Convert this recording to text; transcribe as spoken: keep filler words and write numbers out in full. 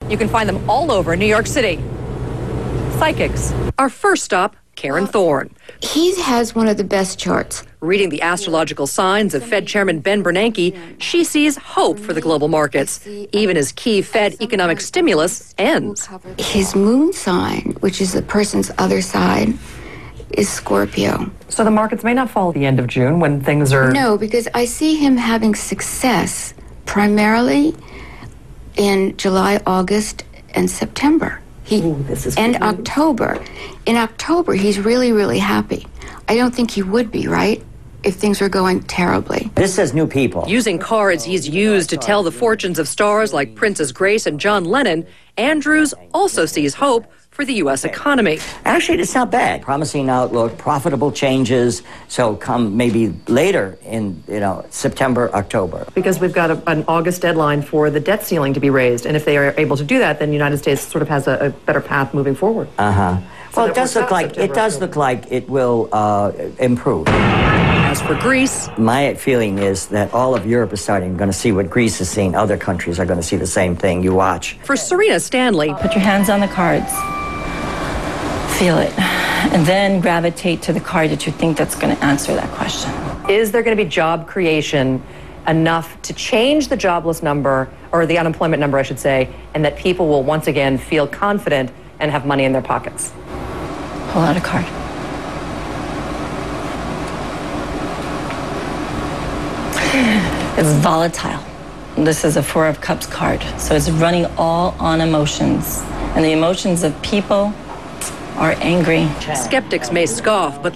You can find them all over New York City. Psychics. Our first stop, Karen Thorne. He has one of the best charts. Reading the astrological signs of Fed Chairman Ben Bernanke, she sees hope for the global markets, even as key Fed economic stimulus ends. His moon sign, which is the person's other side, is Scorpio. So the markets may not fall at the end of June when things are... No, because I see him having success primarily in July, August, and September. He, Ooh, this is and good news. October. In October, he's really, really happy. I don't think he would be, right? If things were going terribly. This says new people. Using cards he's used to tell the fortunes of stars like Princess Grace and John Lennon, Andrews also sees hope for the U S economy. Actually, it's not bad. Promising outlook, profitable changes. So come maybe later in, you know, September, October. Because we've got a, an August deadline for the debt ceiling to be raised. And if they are able to do that, then the United States sort of has a, a better path moving forward. Uh-huh. So Well, it does look like September, it does October. look like it will uh, improve. As for Greece, My feeling is that all of Europe is starting going to see what Greece is seeing. Other countries are going to see the same thing. You watch. for Serena Stanley, Put your hands on the cards. Feel it. And then gravitate to the card that you think that's going to answer that question. is there going to be job creation enough to change the jobless number, or the unemployment number, I should say, and that people will once again feel confident and have money in their pockets? Pull out a card. It's volatile. This is a Four of Cups card. So it's running all on emotions. And the emotions of people are angry. Skeptics may scoff, but